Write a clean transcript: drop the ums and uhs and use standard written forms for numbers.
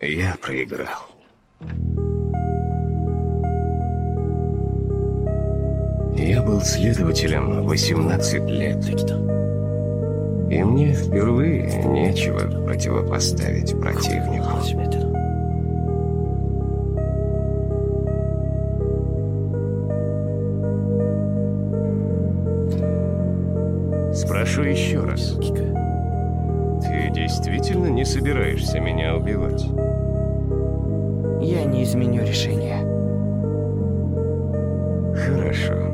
Я проиграл. Я был следователем 18 лет. И мне впервые нечего противопоставить противнику. Спрошу еще раз. Ты действительно не собираешься меня убивать? Я не изменю решение. Хорошо.